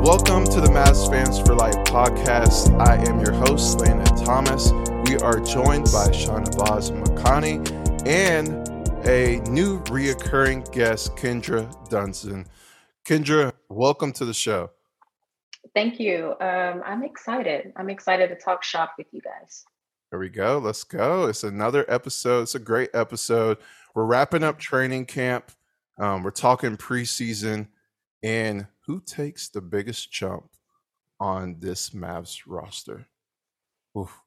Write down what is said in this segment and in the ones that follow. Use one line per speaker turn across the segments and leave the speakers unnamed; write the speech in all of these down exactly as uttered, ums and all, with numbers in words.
Welcome to the Mavs Fans for Life podcast. I am your host, Landon Thomas. We are joined by Shahnavaz Makani and a new reoccurring guest, Kendra Dunson. Kendra, welcome to the show.
Thank you. Um, I'm excited. I'm excited to talk shop with you guys.
There we go. Let's go. It's another episode. It's a great episode. We're wrapping up training camp. Um, we're talking preseason and who takes the biggest jump on this Mavs roster. Oof.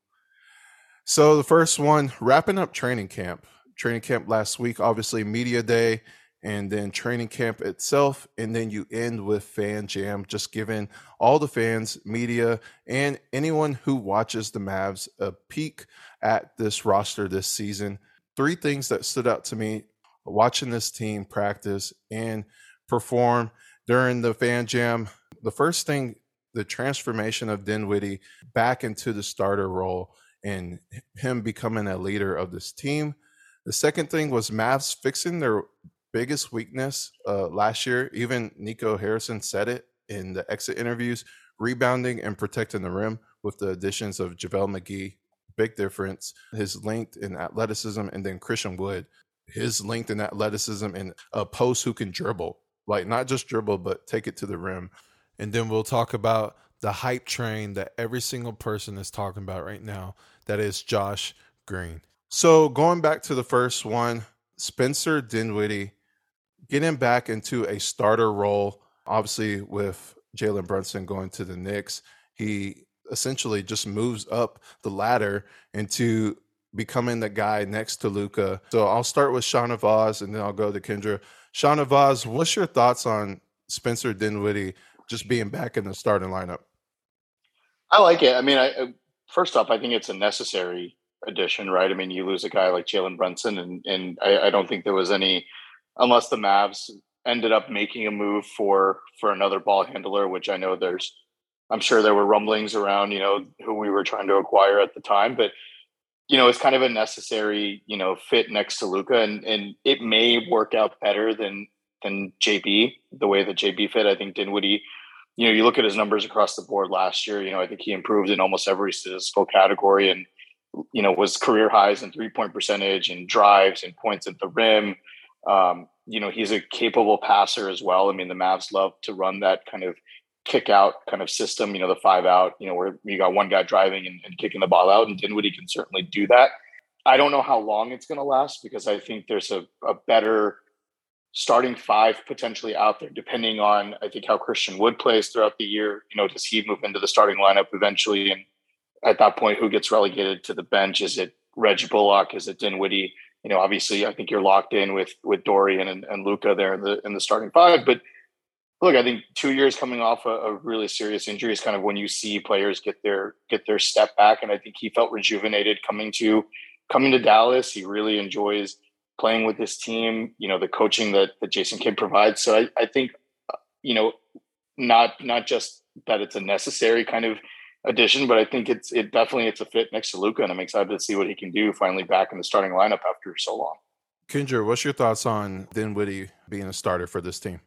So the first one, wrapping up training camp. Training camp last week, obviously media day, and then training camp itself, and then you end with Fan Jam, just giving all the fans, media, and anyone who watches the Mavs a peek at this roster this season. Three things that stood out to me watching this team practice and perform during the Fan Jam. The first thing, the transformation of Dinwiddie back into the starter role and him becoming a leader of this team. The second thing was Mavs fixing their biggest weakness uh, last year. Even Nico Harrison said it in the exit interviews, rebounding and protecting the rim with the additions of JaVale McGee. Big difference. His length and athleticism, and then Christian Wood, his length and athleticism and a post who can dribble, like not just dribble, but take it to the rim. And then we'll talk about the hype train that every single person is talking about right now. That is Josh Green. So going back to the first one, Spencer Dinwiddie getting back into a starter role, obviously with Jalen Brunson going to the Knicks, he essentially just moves up the ladder into becoming the guy next to Luka. So I'll start with Shahnavaz and then I'll go to Kendra. Shahnavaz, what's your thoughts on Spencer Dinwiddie just being back in the starting lineup?
I like it. I mean, I, first off, I think it's a necessary addition, right? I mean, you lose a guy like Jalen Brunson, and and I, I don't think there was any, unless the Mavs ended up making a move for for another ball handler, which I know there's, I'm sure there were rumblings around, you know, who we were trying to acquire at the time, but you know, it's kind of a necessary, you know, fit next to Luka, and and it may work out better than than J B, the way that J B fit. I think Dinwiddie, you know, you look at his numbers across the board last year, you know, I think he improved in almost every statistical category and, you know, was career highs in three-point percentage and drives and points at the rim. Um, you know, he's a capable passer as well. I mean, the Mavs love to run that kind of kick out kind of system, you know, the five out, you know, where you got one guy driving and, and kicking the ball out, and Dinwiddie can certainly do that. I don't know how long it's going to last because I think there's a, a better starting five potentially out there, depending on, I think, how Christian Wood plays throughout the year. You know, does he move into the starting lineup eventually? And at that point, who gets relegated to the bench? Is it Reggie Bullock? Is it Dinwiddie? You know, obviously, I think you're locked in with with Dorian and, and Luka there in the in the starting five. But look, I think two years coming off a, a really serious injury is kind of when you see players get their get their step back. And I think he felt rejuvenated coming to coming to Dallas. He really enjoys playing with this team. You know, the coaching that that Jason Kidd provides. So I, I think, you know, not not just that it's a necessary kind of addition, but I think it's it definitely it's a fit next to Luka, and I'm excited to see what he can do finally back in the starting lineup after so long.
Kendra, what's your thoughts on Dinwiddie being a starter for this team?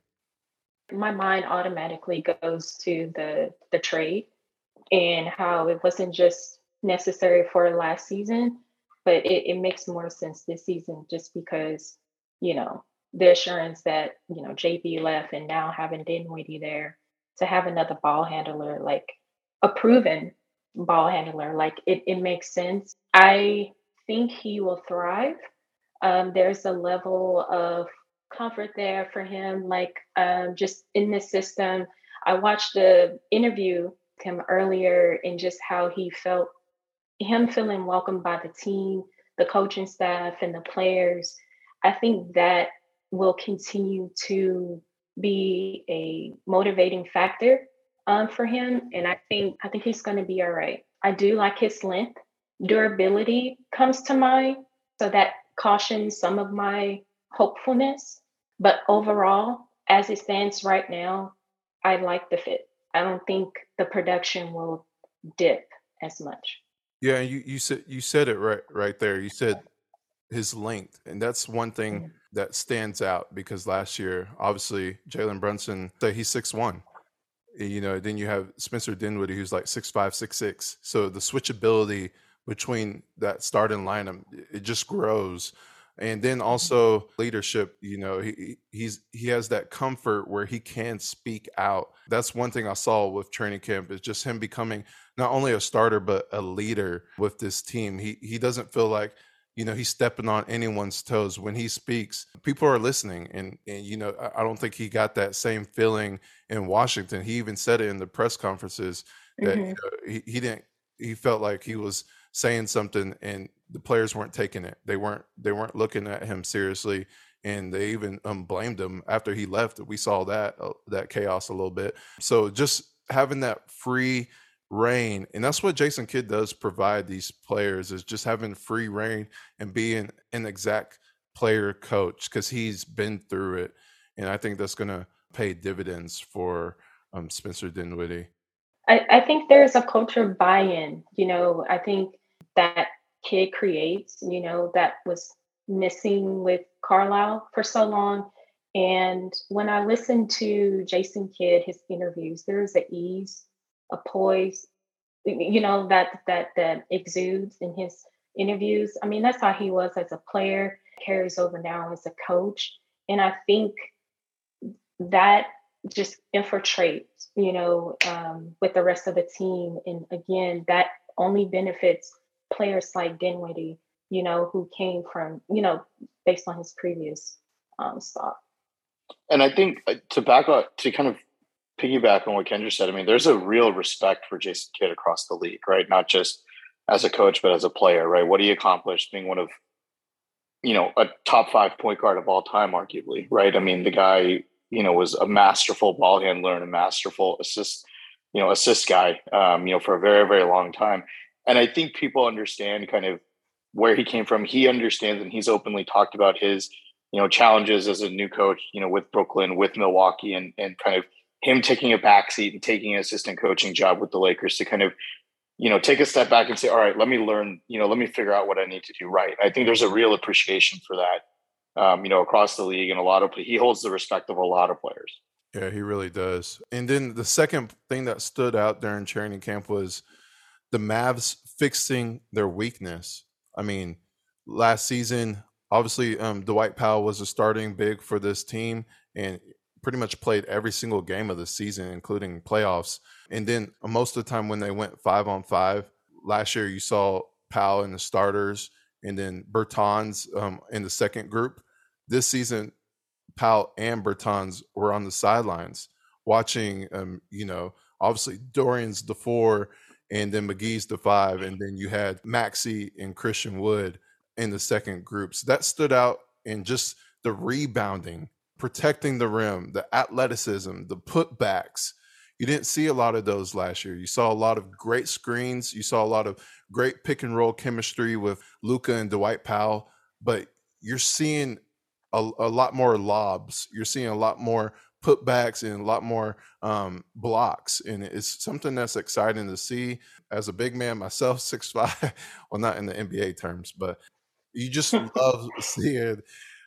My mind automatically goes to the the trade and how it wasn't just necessary for last season, but it, it makes more sense this season just because, you know, the assurance that, you know, J B left and now having Dinwiddie there to have another ball handler, like a proven ball handler, like it, it makes sense. I think he will thrive. Um, there's a level of comfort there for him, like um, just in this system. I watched the interview with him earlier and just how he felt, him feeling welcomed by the team, the coaching staff, and the players. I think that will continue to be a motivating factor um, for him. And I think I think he's going to be all right. I do like his length. Durability comes to mind. So that cautions some of my hopefulness. But overall, as it stands right now, I like the fit. I don't think the production will dip as much.
Yeah, you, you said you said it right right there. You said his length, and that's one thing
Mhm.
that stands out because last year, obviously, Jalen Brunson, so he's six one. You know, then you have Spencer Dinwiddie, who's like six five, six six. So the switchability between that starting lineup, it just grows. And then also leadership, you know, he he's he has that comfort where he can speak out. That's one thing I saw with training camp is just him becoming not only a starter but a leader with this team. He he doesn't feel like, you know, he's stepping on anyone's toes when he speaks. People are listening, and and you know, I, I don't think he got that same feeling in Washington. He even said it in the press conferences that you
Hmm.
know, he he didn't. He felt like he was saying something, and the players weren't taking it. They weren't they weren't looking at him seriously, and they even um, blamed him after he left. We saw that uh, that chaos a little bit. So just having that free reign, and that's what Jason Kidd does provide these players is just having free reign and being an exact player coach because he's been through it, and I think that's going to pay dividends for um, Spencer Dinwiddie.
I, I think there's a culture buy-in. You know, I think that kid creates, you know, that was missing with Carlisle for so long. And when I listen to Jason Kidd, his interviews, there's a ease, a poise, you know, that that that exudes in his interviews. I mean, that's how he was as a player, carries over now as a coach. And I think that just infiltrates, you know, um, with the rest of the team. And again, that only benefits players like Dinwiddie, you know, who came from, you know, based on his previous um, stop.
And I think uh, to back up, to kind of piggyback on what Kendra said, I mean, there's a real respect for Jason Kidd across the league, right? Not just as a coach, but as a player, right? What he accomplished being one of, you know, a top five point guard of all time, arguably, right? I mean, the guy, you know, was a masterful ball handler and a masterful assist, you know, assist guy, um, you know, for a very, very long time. And I think people understand kind of where he came from. He understands, and he's openly talked about his, you know, challenges as a new coach, you know, with Brooklyn, with Milwaukee, and and kind of him taking a backseat and taking an assistant coaching job with the Lakers to kind of, you know, take a step back and say, all right, let me learn, you know, let me figure out what I need to do right. I think there's a real appreciation for that, um, you know, across the league, and a lot of, he holds the respect of a lot of players.
Yeah, he really does. And then the second thing that stood out during training camp was the Mavs fixing their weakness. I mean, last season, obviously, um, Dwight Powell was a starting big for this team and pretty much played every single game of the season, including playoffs. And then most of the time when they went five on five, last year you saw Powell in the starters and then Bertans um, in the second group. This season, Powell and Bertans were on the sidelines watching, um, you know, obviously Dorian's the four and then McGee's the five. And then you had Maxey and Christian Wood in the second group. So that stood out in just the rebounding, protecting the rim, the athleticism, the putbacks. You didn't see a lot of those last year. You saw a lot of great screens. You saw a lot of great pick and roll chemistry with Luka and Dwight Powell, but you're seeing a, a lot more lobs. You're seeing a lot more putbacks and a lot more um, blocks. And it's something that's exciting to see. As a big man myself, six five, well, not in the N B A terms, but you just love seeing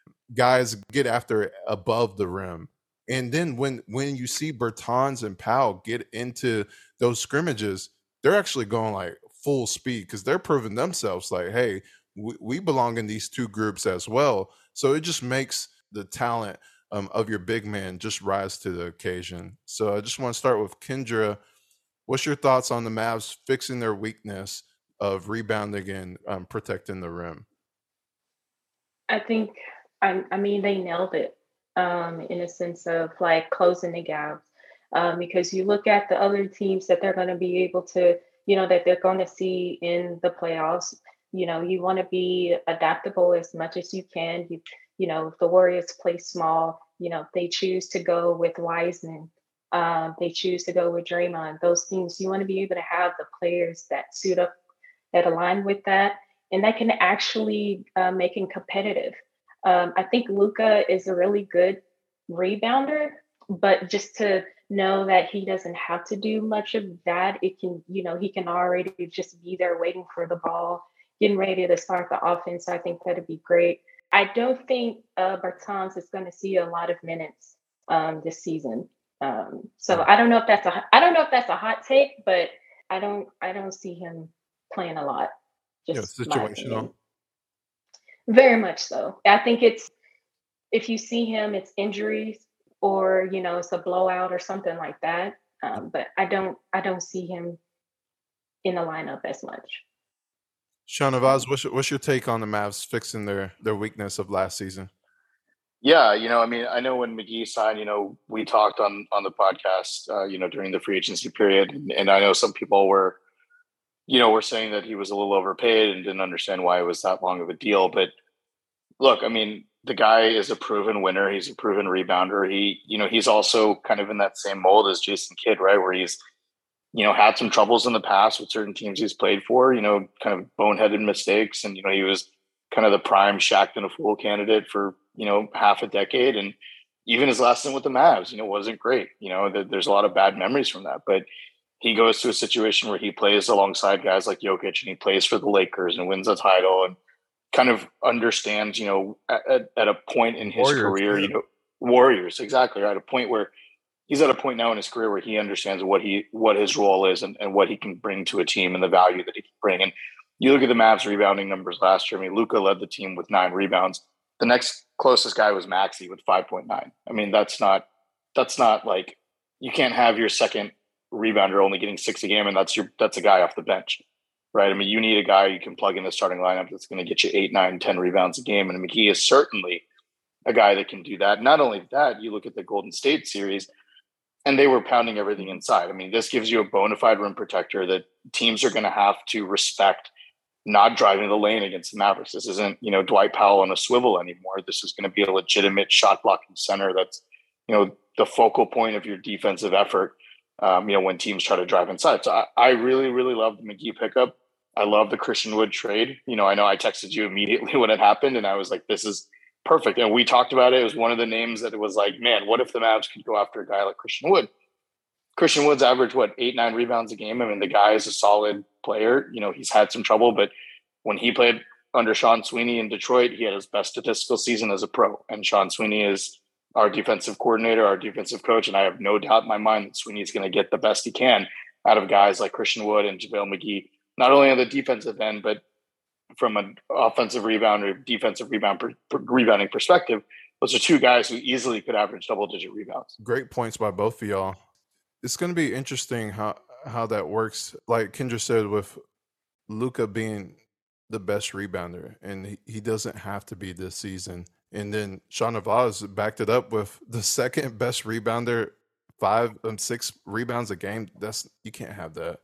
guys get after it above the rim. And then when when you see Bertans and Powell get into those scrimmages, they're actually going like full speed because they're proving themselves like, hey, we, we belong in these two groups as well. So it just makes the talent um, of your big man just rise to the occasion. So I just want to start with Kendra. What's your thoughts on the Mavs fixing their weakness of rebounding and um, protecting the rim?
I think, I, I mean, they nailed it um, in a sense of like closing the gaps. Um, because you look at the other teams that they're going to be able to, you know, that they're going to see in the playoffs. You know, you want to be adaptable as much as you can. You, you know, if the Warriors play small, you know, if they choose to go with Wiseman, um, they choose to go with Draymond. Those teams, you want to be able to have the players that suit up, that align with that, and that can actually uh, make him competitive. Um, I think Luka is a really good rebounder, but just to know that he doesn't have to do much of that, it can, you know, he can already just be there waiting for the ball, getting ready to start the offense. I think that'd be great. I don't think uh, Bertans is going to see a lot of minutes um, this season. Um, so I don't know if that's a I don't know if that's a hot take, but I don't I don't see him playing a lot.
Yeah,
Just my
situational.
opinion. Very much so. I think it's if you see him, it's injuries or you know it's a blowout or something like that. Um, but I don't I don't see him in the lineup as much.
Sean Avaz, what's your, what's your take on the Mavs fixing their their weakness of last season?
Yeah, you know, I mean, I know when McGee signed, you know, we talked on on the podcast, uh, you know, during the free agency period, and, and I know some people were, you know, were saying that he was a little overpaid and didn't understand why it was that long of a deal. But look, I mean, the guy is a proven winner. He's a proven rebounder. He, you know, he's also kind of in that same mold as Jason Kidd, right? Where he's, you know, had some troubles in the past with certain teams he's played for, you know, kind of boneheaded mistakes. And, you know, he was kind of the prime Shaqtin' a Fool candidate for, you know, half a decade. And even his last stint with the Mavs, you know, wasn't great. You know, th- there's a lot of bad memories from that. But he goes to a situation where he plays alongside guys like Jokic and he plays for the Lakers and wins a title and kind of understands, you know, at, at a point in his
Warriors,
career,
yeah.
you know, Warriors, exactly, right? A point where he's at a point now in his career where he understands what he what his role is and, and what he can bring to a team and the value that he can bring. And you look at the Mavs rebounding numbers last year. I mean, Luka led the team with nine rebounds. The next closest guy was Maxey with five point nine. I mean, that's not that's not like you can't have your second rebounder only getting six a game, and that's your that's a guy off the bench, right? I mean, you need a guy you can plug in the starting lineup that's going to get you eight, nine, ten rebounds a game. And I mean, he is certainly a guy that can do that. Not only that, you look at the Golden State series, and they were pounding everything inside. I mean, this gives you a bona fide rim protector that teams are going to have to respect, not driving the lane against the Mavericks. This isn't, you know, Dwight Powell on a swivel anymore. This is going to be a legitimate shot blocking center that's, you know, the focal point of your defensive effort, um, you know, when teams try to drive inside. So I, I really, really love the McGee pickup. I love the Christian Wood trade. You know, I know I texted you immediately when it happened, and I was like, this is perfect. And we talked about it. It was one of the names that it was like, man, what if the Mavs could go after a guy like Christian Wood? Christian Wood's average, what, eight, nine rebounds a game. I mean, the guy is a solid player. You know, he's had some trouble, but when he played under Sean Sweeney in Detroit, he had his best statistical season as a pro. And Sean Sweeney is our defensive coordinator, our defensive coach. And I have no doubt in my mind that Sweeney is going to get the best he can out of guys like Christian Wood and JaVale McGee, not only on the defensive end, but from an offensive rebound or defensive rebound per, per, rebounding perspective. Those are two guys who easily could average double-digit rebounds.
Great points by both of y'all. It's going to be interesting how, how that works. Like Kendra said, with Luka being the best rebounder, and he, he doesn't have to be this season. And then Sean Avaz backed it up with the second best rebounder, five and um, six rebounds a game. That's you can't have that.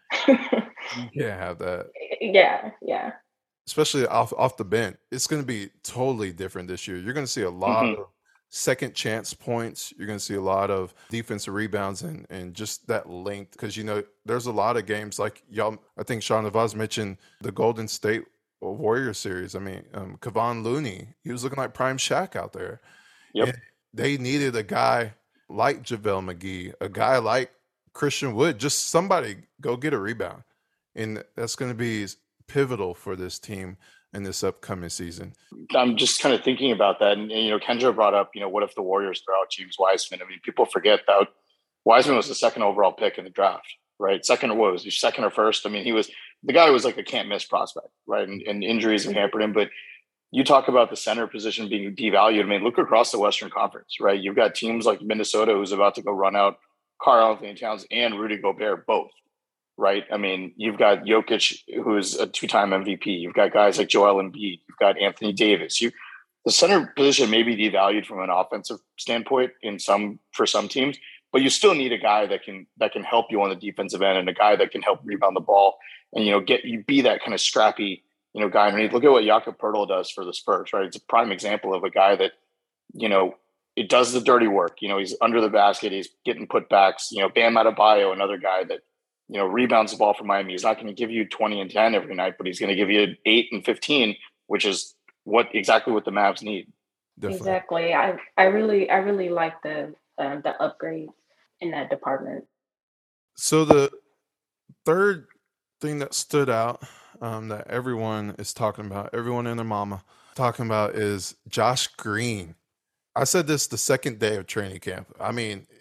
You can't have that.
Yeah, yeah.
Especially off off the bench. It's going to be totally different this year. You're going to see a lot mm-hmm. of second chance points. You're going to see a lot of defensive rebounds and, and just that length. Because, you know, there's a lot of games like y'all, I think Sean Avaz mentioned the Golden State Warriors series. I mean, um, Kevon Looney, he was looking like prime Shaq out there.
Yep.
And they needed a guy like JaVale McGee, a guy like Christian Wood, just somebody go get a rebound. And that's going to be pivotal for this team in this upcoming season.
I'm just kind of thinking about that. And, and, you know, Kendra brought up, you know, what if the Warriors throw out James Wiseman? I mean, people forget that Wiseman was the second overall pick in the draft, right? Second or what was he, second or first? I mean, he was, the guy was like a can't miss prospect, right? And, and injuries have hampered him. But you talk about the center position being devalued. I mean, look across the Western Conference, right? You've got teams like Minnesota who's about to go run out Karl-Anthony Towns and Rudy Gobert both. Right. I mean, you've got Jokic, who's a two-time M V P. You've got guys like Joel Embiid. You've got Anthony Davis. You, the center position may be devalued from an offensive standpoint in some for some teams, but you still need a guy that can that can help you on the defensive end and a guy that can help rebound the ball and you know get you be that kind of scrappy you know guy underneath. Look at what Jakob Poeltl does for the Spurs. Right, it's a prime example of a guy that you know it does the dirty work. You know, he's under the basket. He's getting putbacks. You know, Bam Adebayo, another guy that. You know, rebounds the ball for Miami. He's not going to give you twenty and ten every night, but he's going to give you eight and fifteen, which is what exactly what the Mavs need.
Definitely. Exactly. I I really I really like the uh, the upgrade in that department.
So the third thing that stood out um, that everyone is talking about, everyone and their mama talking about, is Josh Green. I said this the second day of training camp. I mean,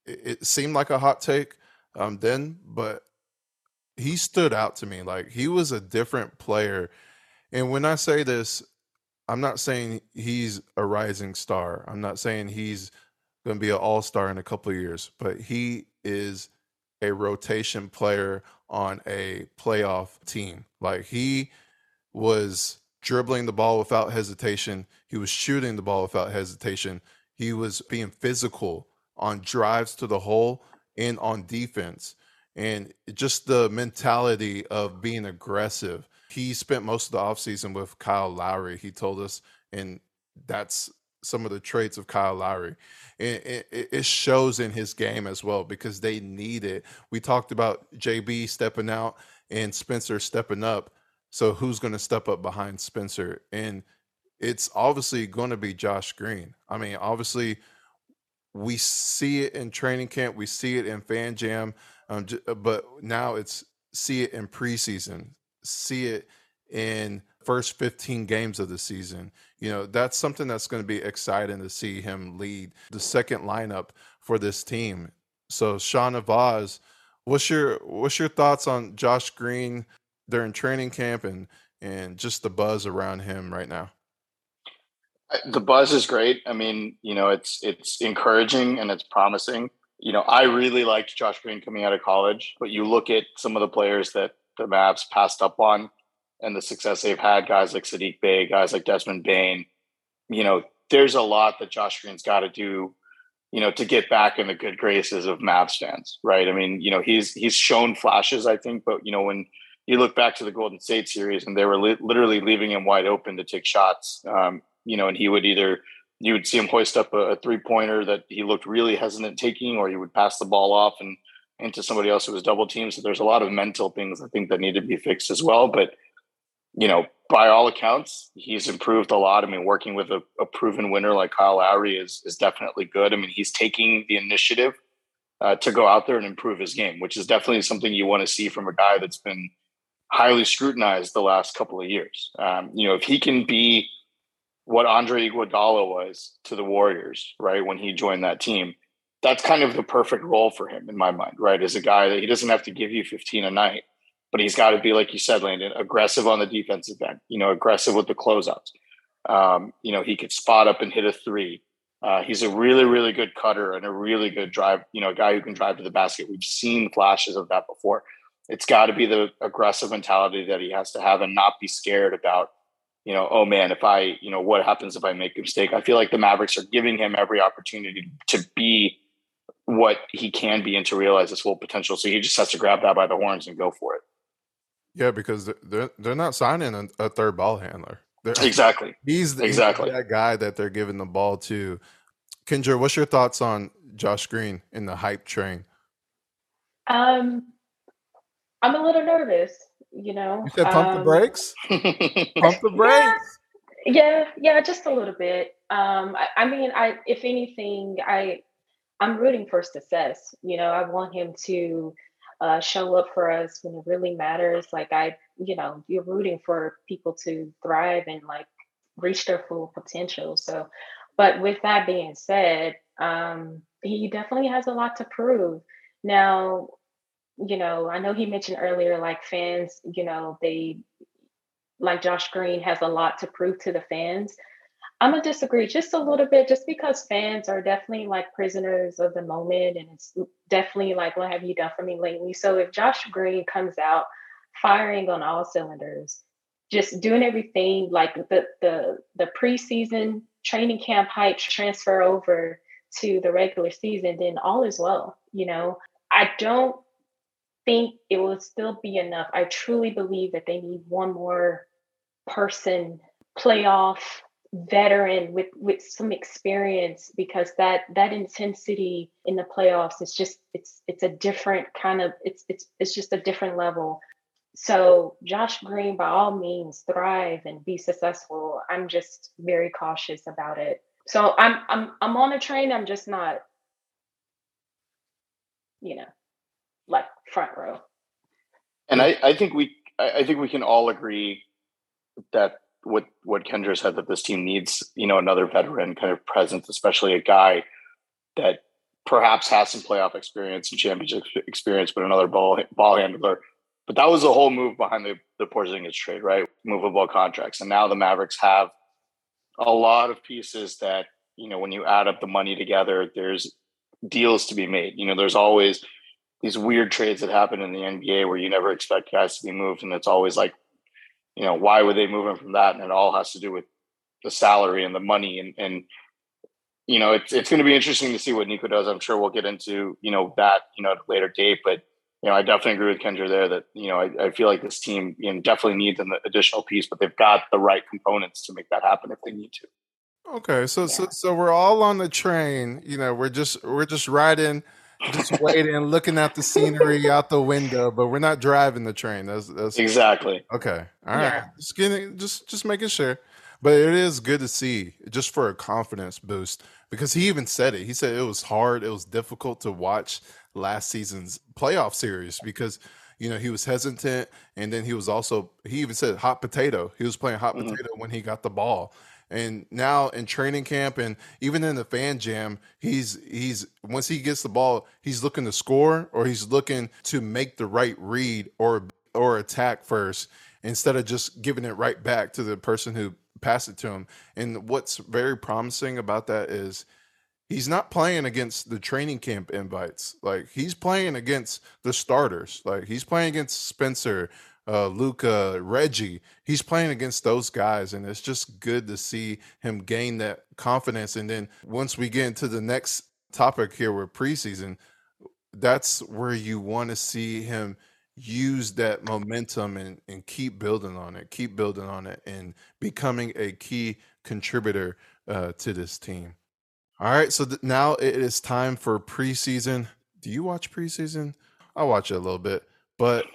it, it seemed like a hot take um, then, but he stood out to me. Like, he was a different player. And when I say this, I'm not saying he's a rising star. I'm not saying he's going to be an all-star in a couple of years, but he is a rotation player on a playoff team. Like, he was dribbling the ball without hesitation. He was shooting the ball without hesitation. He was being physical on drives to the hole and on defense. And just the mentality of being aggressive. He spent most of the offseason with Kyle Lowry, he told us, and that's some of the traits of Kyle Lowry. And it, it shows in his game as well because they need it. We talked about J B stepping out and Spencer stepping up. So who's going to step up behind Spencer? And it's obviously going to be Josh Green. I mean, obviously, we see it in training camp. We see it in Fan Jam. Um, but now it's see it in preseason. See it in first fifteen games of the season. You know, that's something that's going to be exciting to see him lead the second lineup for this team. So, Sean Vaz, what's your what's your thoughts on Josh Green during training camp and and just the buzz around him right now?
The buzz is great. I mean, you know, it's it's encouraging and it's promising. You know, I really liked Josh Green coming out of college, but you look at some of the players that the Mavs passed up on and the success they've had, guys like Saddiq Bey, guys like Desmond Bane, you know, there's a lot that Josh Green's got to do, you know, to get back in the good graces of Mavs fans, right? I mean, you know, he's he's shown flashes, I think, but, you know, when you look back to the Golden State series and they were li- literally leaving him wide open to take shots, um, you know, and he would either, you would see him hoist up a, a three-pointer that he looked really hesitant taking, or he would pass the ball off and into somebody else who was double teamed. So there's a lot of mental things I think that need to be fixed as well. But, you know, by all accounts, he's improved a lot. I mean, working with a, a proven winner like Kyle Lowry is is definitely good. I mean, he's taking the initiative uh, to go out there and improve his game, which is definitely something you want to see from a guy that's been highly scrutinized the last couple of years. Um, you know, if he can be what Andre Iguodala was to the Warriors, right, when he joined that team, that's kind of the perfect role for him in my mind, right? As a guy that he doesn't have to give you fifteen a night, but he's got to be, like you said, Landon, aggressive on the defensive end, you know, aggressive with the closeouts. Um, you know, he could spot up and hit a three. Uh, he's a really, really good cutter and a really good drive, you know, a guy who can drive to the basket. We've seen flashes of that before. It's got to be the aggressive mentality that he has to have and not be scared about, you know, oh man, if I, you know, what happens if I make a mistake? I feel like the Mavericks are giving him every opportunity to be what he can be and to realize his full potential. So he just has to grab that by the horns and go for it.
Yeah, because they're they're not signing a, a third ball handler. They're,
exactly.
He's,
exactly
he's that guy that they're giving the ball to. Kendra, what's your thoughts on Josh Green in the hype train?
Um, I'm a little nervous. You know,
you said pump
um,
the brakes. Pump the brakes.
Yeah, yeah, yeah, just a little bit. Um, I, I mean, I if anything, I I'm rooting for success. You know, I want him to uh, show up for us when it really matters. Like I, you know, you're rooting for people to thrive and like reach their full potential. So, but with that being said, um, he definitely has a lot to prove. Now, you know, I know he mentioned earlier, like fans, you know, they like Josh Green has a lot to prove to the fans. I'm gonna disagree just a little bit, just because fans are definitely like prisoners of the moment, and it's definitely like, what have you done for me lately? So if Josh Green comes out firing on all cylinders, just doing everything like the the the preseason training camp hype transfer over to the regular season, then all is well. You know, I don't think it will still be enough. I truly believe that they need one more person, playoff veteran with with some experience, because that that intensity in the playoffs is just it's it's a different kind of it's it's it's just a different level. So Josh Green, by all means, thrive and be successful. I'm just very cautious about it. So I'm I'm I'm on a train. I'm just not, you know, like front row.
And I, I think we I think we can all agree that what what Kendra said, that this team needs, you know, another veteran kind of presence, especially a guy that perhaps has some playoff experience and championship experience, but another ball ball handler. But that was the whole move behind the, the Porzingis trade, right? Movable contracts. And now the Mavericks have a lot of pieces that, you know, when you add up the money together, there's deals to be made. You know, there's always these weird trades that happen in the N B A where you never expect guys to be moved. And it's always like, you know, why would they move him from that? And it all has to do with the salary and the money. And, and you know, it's it's going to be interesting to see what Nico does. I'm sure we'll get into, you know, that, you know, at a later date. But, you know, I definitely agree with Kendra there that, you know, I, I feel like this team, you know, definitely needs an additional piece, but they've got the right components to make that happen if they need to.
Okay, so yeah. so so we're all on the train. You know, we're just we're just riding, just waiting, looking at the scenery out the window, but we're not driving the train. That's that's
exactly
okay. All right,
yeah.
just getting just just making sure. But it is good to see, just for a confidence boost, because he even said it. He said it was hard, it was difficult to watch last season's playoff series because, you know, he was hesitant, and then he was also, he even said hot potato. He was playing hot mm-hmm. potato when he got the ball. And now in training camp and even in the fan jam, he's he's once he gets the ball, he's looking to score, or he's looking to make the right read or or attack first instead of just giving it right back to the person who passed it to him. And what's very promising about that is he's not playing against the training camp invites. Like, he's playing against the starters. Like, he's playing against Spencer, uh, Luka, Reggie. He's playing against those guys, and it's just good to see him gain that confidence. And then once we get into the next topic here with preseason, that's where you want to see him use that momentum and, and keep building on it, keep building on it, and becoming a key contributor uh, to this team. All right, so th- now it is time for preseason. Do you watch preseason? I watch it a little bit, but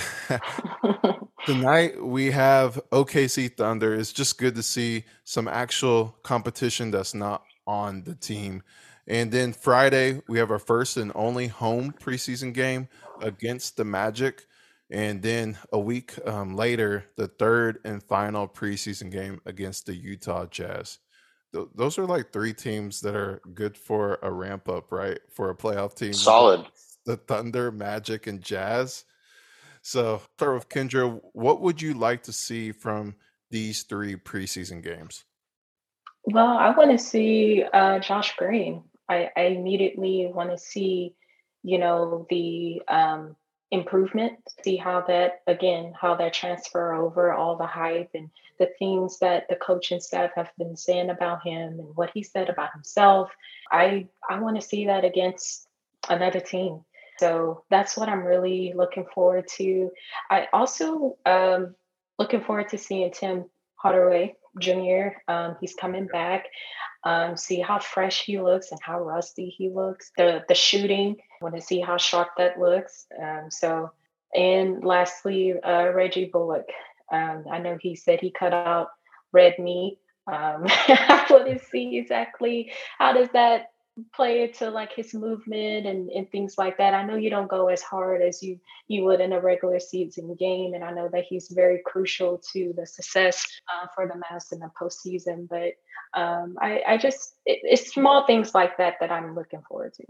tonight we have O K C Thunder. It's just good to see some actual competition that's not on the team. And then Friday, we have our first and only home preseason game against the Magic. And then a week um, later, the third and final preseason game against the Utah Jazz. Th- those are like three teams that are good for a ramp up, right? For a playoff team.
Solid.
The Thunder, Magic, and Jazz. So start with Kendra. What would you like to see from these three preseason games?
Well, I want to see uh, Josh Green. I, I immediately want to see, you know, the um, improvement, see how that, again, how that transfer over, all the hype and the things that the coaching staff have been saying about him and what he said about himself. I I want to see that against another team. So that's what I'm really looking forward to. I also um, looking forward to seeing Tim Hardaway Junior Um, he's coming back. Um, see how fresh he looks and how rusty he looks. The the shooting, I want to see how sharp that looks. Um, so, and lastly, uh, Reggie Bullock. Um, I know he said he cut out red meat. Um, I want to see exactly how does that play into like his movement and, and things like that. I know you don't go as hard as you you would in a regular season game, and I know that he's very crucial to the success uh, for the Mavs in the postseason. But um, I, I just it, it's small things like that that I'm looking forward to.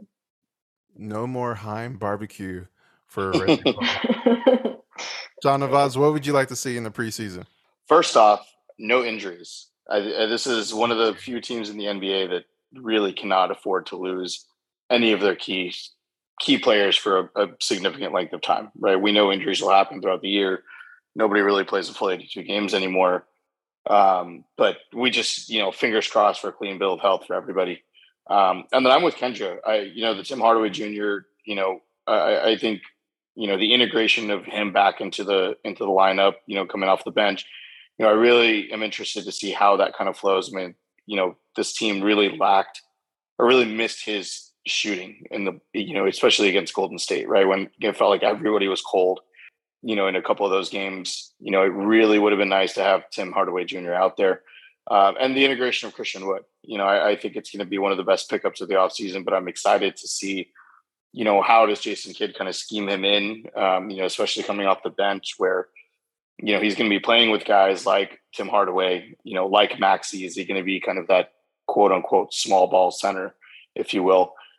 No more Heim barbecue for Reggie Bullock. John Navaz, what would you like to see in the preseason?
First off, no injuries. I, I, this is one of the few teams in the N B A that really cannot afford to lose any of their key key players for a, a significant length of time, right? We know injuries will happen throughout the year. Nobody really plays a full eighty-two games anymore. Um, but we just, you know, fingers crossed for a clean bill of health for everybody. Um, and then I'm with Kendra. I, you know, the Tim Hardaway Junior, you know, I, I think, you know, the integration of him back into the, into the lineup, you know, coming off the bench, you know, I really am interested to see how that kind of flows. I mean, you know, this team really lacked or really missed his shooting in the, you know, especially against Golden State, right? When it felt like everybody was cold, you know, in a couple of those games, you know, it really would have been nice to have Tim Hardaway Junior out there. Um, and the integration of Christian Wood, you know, I, I think it's going to be one of the best pickups of the offseason, but I'm excited to see, you know, how does Jason Kidd kind of scheme him in, um, you know, especially coming off the bench where, you know, he's going to be playing with guys like Tim Hardaway, you know, like Maxey. Is he going to be kind of that quote unquote small ball center, if you will?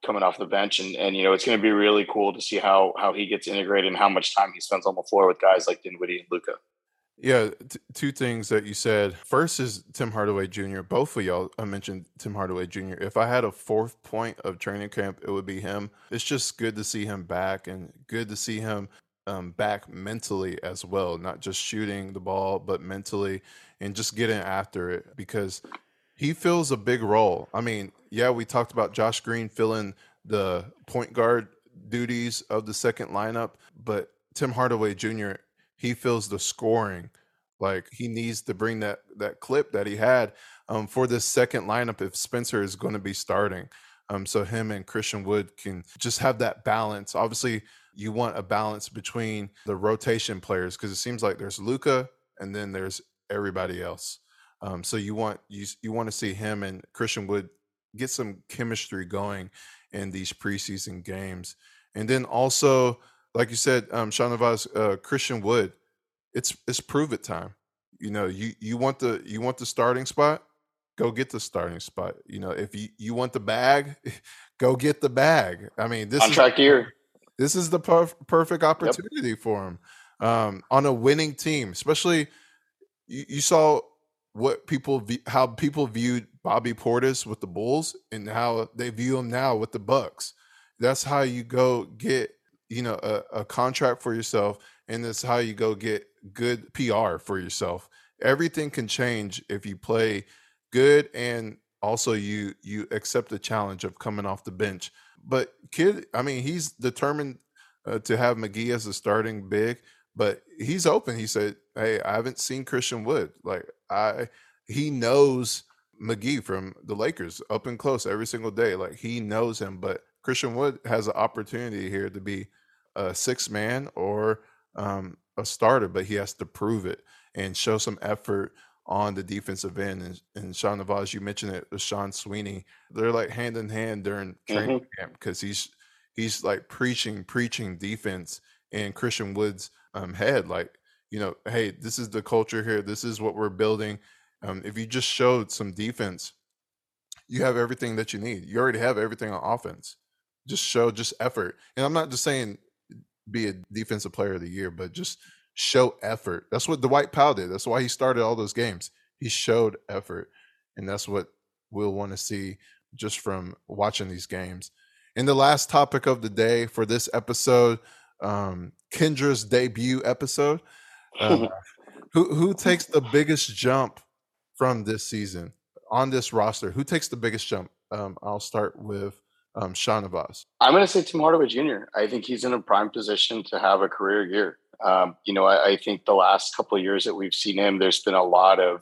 coming off the bench, and and you know it's going to be really cool to see how how he gets integrated and how much time he spends on the floor with guys like Dinwiddie and Luka.
Yeah, t- two things that you said. First is Tim Hardaway Junior Both of y'all I mentioned Tim Hardaway Junior If I had a fourth point of training camp, it would be him. It's just good to see him back, and good to see him um, back mentally as well, not just shooting the ball, but mentally and just getting after it, because he fills a big role. I mean, yeah, we talked about Josh Green filling the point guard duties of the second lineup, but Tim Hardaway Junior, he fills the scoring. Like, he needs to bring that that clip that he had um, for this second lineup if Spencer is going to be starting. Um, so him and Christian Wood can just have that balance. Obviously, you want a balance between the rotation players, because it seems like there's Luka and then there's everybody else. Um, so you want you you want to see him and Christian Wood get some chemistry going in these preseason games, and then also, like you said, um, Sean Navas, uh, Christian Wood, it's it's prove it time. You know, you you want the you want the starting spot, go get the starting spot. You know, if you you want the bag, go get the bag. I mean, this
Contract
is
year.
this is the perf- perfect opportunity yep. for him um, on a winning team, especially. You, you saw what people how people viewed Bobby Portis with the Bulls and how they view him now with the Bucks. That's how you go get, you know, a, a contract for yourself, and that's how you go get good P R for yourself. Everything can change if you play good, and also you you accept the challenge of coming off the bench. But kid, I mean, he's determined uh, to have McGee as a starting big. But he's open. He said, "Hey, I haven't seen Christian Wood. Like, I, he knows McGee from the Lakers up and close every single day. Like, he knows him. But Christian Wood has an opportunity here to be a six man or um, a starter, but he has to prove it and show some effort on the defensive end." And, and Sean Navas, you mentioned it with Sean Sweeney. They're like hand in hand during training mm-hmm. camp, because he's he's like preaching, preaching defense in Christian Wood's Um, head, like, you know, hey, this is the culture here. This is what we're building. Um, if you just showed some defense, you have everything that you need. You already have everything on offense. Just show just effort. And I'm not just saying be a defensive player of the year, but just show effort. That's what Dwight Powell did. That's why he started all those games. He showed effort. And that's what we'll want to see just from watching these games. And the last topic of the day for this episode, um, Kendra's debut episode. Uh, who who takes the biggest jump from this season on this roster? Who takes the biggest jump? Um, I'll start with um, Sean Navas.
I'm going to say Tim Hardaway Junior I think he's in a prime position to have a career year. Um, you know, I, I think the last couple of years that we've seen him, there's been a lot of,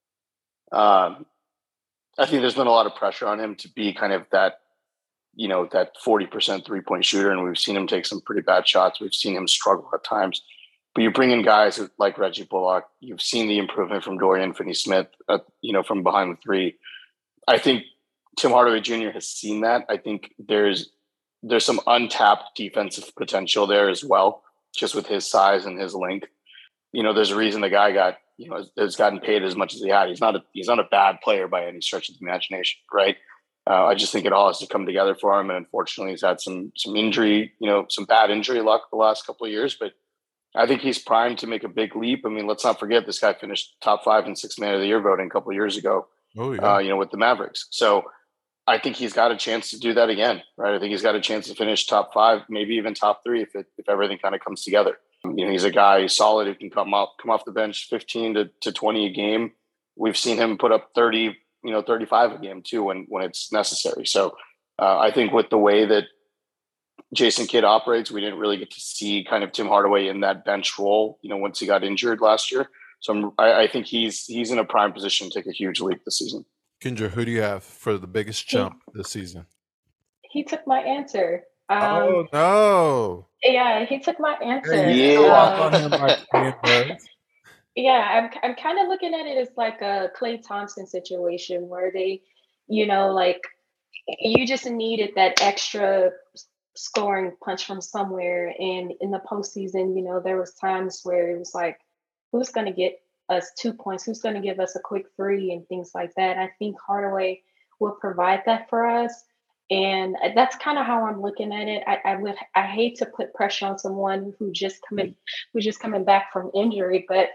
um, I think there's been a lot of pressure on him to be kind of that, you know, that forty percent three-point shooter. And we've seen him take some pretty bad shots. We've seen him struggle at times. But you bring in guys like Reggie Bullock. You've seen the improvement from Dorian Finney-Smith, uh, you know, from behind the three. I think Tim Hardaway Junior has seen that. I think there's there's some untapped defensive potential there as well, just with his size and his length. You know, there's a reason the guy got, you know, has gotten paid as much as he had. He's not a, he's not a bad player by any stretch of the imagination, right? Uh, I just think it all has to come together for him. And unfortunately, he's had some some injury, you know, some bad injury luck the last couple of years. But I think he's primed to make a big leap. I mean, let's not forget this guy finished top five and sixth man of the year voting a couple of years ago,
oh, yeah.
uh, you know, with the Mavericks. So I think he's got a chance to do that again, right? I think he's got a chance to finish top five, maybe even top three if it, if everything kind of comes together. You know, he's a guy who's solid who can come up, come off the bench fifteen to, to twenty a game. We've seen him put up thirty, you know, thirty-five a game too when, when it's necessary. So uh, I think with the way that Jason Kidd operates, we didn't really get to see kind of Tim Hardaway in that bench role, you know, once he got injured last year. So I'm, I, I think he's he's in a prime position to take a huge leap this season.
Kendra, who do you have for the biggest jump he, this season?
He took my answer. Um,
oh, no.
Yeah, he took my answer.
Yeah.
Um, yeah, I'm, I'm kind of looking at it as like a Klay Thompson situation where they, you know, like you just needed that extra scoring punch from somewhere. And in the postseason, you know, there was times where it was like, who's going to get us two points? Who's going to give us a quick three and things like that? I think Hardaway will provide that for us. And that's kind of how I'm looking at it. I, I would I hate to put pressure on someone who just coming who's just coming back from injury, but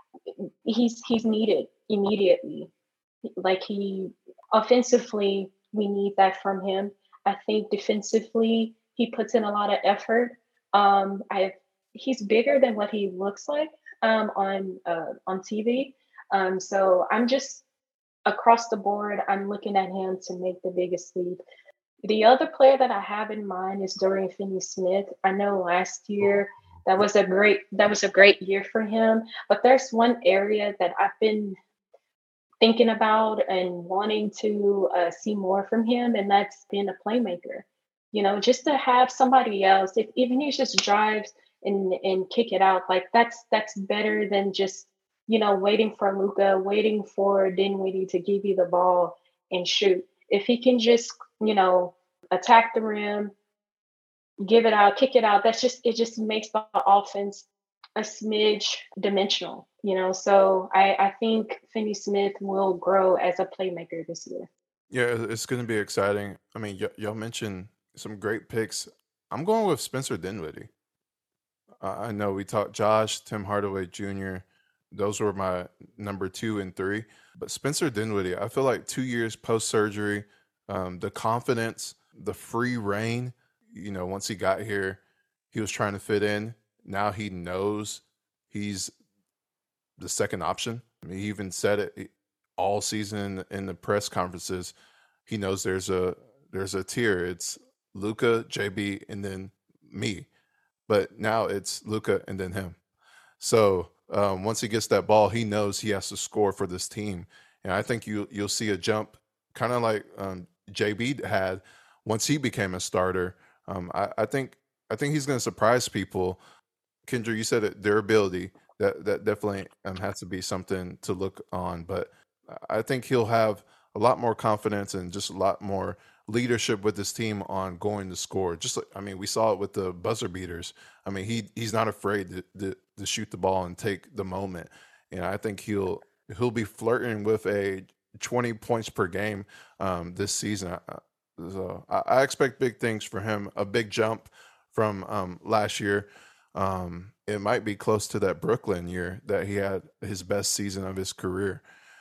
he's he's needed immediately. Like he offensively, we need that from him. I think defensively, he puts in a lot of effort. Um, I he's bigger than what he looks like um, on uh, on T V. Um, so I'm just across the board. I'm looking at him to make the biggest leap. The other player that I have in mind is Dorian Finney-Smith. I know last year that was a great that was a great year for him, but there's one area that I've been thinking about and wanting to uh, see more from him, and that's being a playmaker. You know, just to have somebody else, if even he just drives and and kick it out, like that's that's better than just, you know, waiting for Luka, waiting for Dinwiddie to give you the ball and shoot. If he can just, you know, attack the rim, give it out, kick it out, that's just it just makes the offense a smidge dimensional, you know. So I, I think Finney Smith will grow as a playmaker this year.
Yeah, it's going to be exciting. I mean, y- y'all mentioned some great picks. I'm going with Spencer Dinwiddie. Uh, I know we talked Josh, Tim Hardaway Junior Those were my number two and three. But Spencer Dinwiddie, I feel like two years post surgery, um, the confidence, the free reign. You know, once he got here, he was trying to fit in. Now he knows he's the second option. I mean, he even said it all season in the press conferences. He knows there's a there's a tier. It's Luka, J B, and then me. But now it's Luka and then him. So um, once he gets that ball, he knows he has to score for this team. And I think you you'll see a jump, kind of like um, J B had once he became a starter. Um, I, I think I think he's going to surprise people. Kendra, you said it, their ability that that definitely um, has to be something to look on. But I think he'll have a lot more confidence and just a lot more leadership with his team on going to score. Just like, I mean, we saw it with the buzzer beaters. I mean, he he's not afraid to, to, to shoot the ball and take the moment. And I think he'll he'll be flirting with a twenty points per game um, this season. So I, I expect big things for him. A big jump from um, last year. Um, it might be close to that Brooklyn year that he had his best season of his career.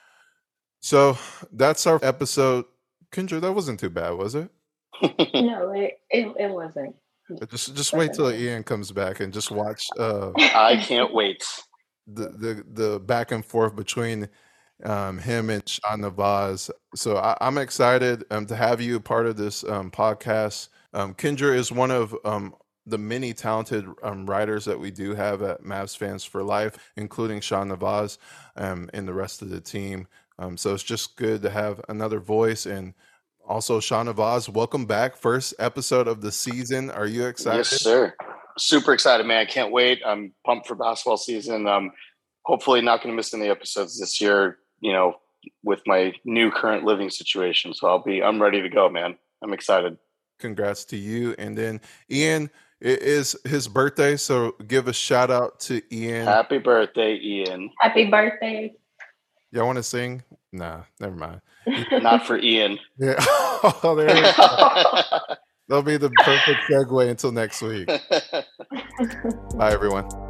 So that's our episode. Kendra, that wasn't too bad, was it?
No, it, it, it wasn't.
Just just wait till Ian comes back and just watch. Uh,
I can't wait.
The, the the back and forth between um, him and Sean Navaz. So I, I'm excited um, to have you part of this um, podcast. Um, Kendra is one of um, the many talented um, writers that we do have at Mavs Fans for Life, including Sean Navaz um, and the rest of the team. Um, so it's just good to have another voice. And also, Sean Navaz, welcome back. First episode of the season. Are you excited?
Yes, sir. Super excited, man. I can't wait. I'm pumped for basketball season. I'm hopefully not going to miss any episodes this year, you know, with my new current living situation. So I'll be, I'm ready to go, man. I'm excited.
Congrats to you. And then Ian, it is his birthday. So give a shout out to Ian.
Happy birthday, Ian.
Happy birthday.
Y'all want to sing? Nah, never mind.
Not for Ian.
Yeah. Oh, there you go. That'll be the perfect segue until next week. Bye, everyone.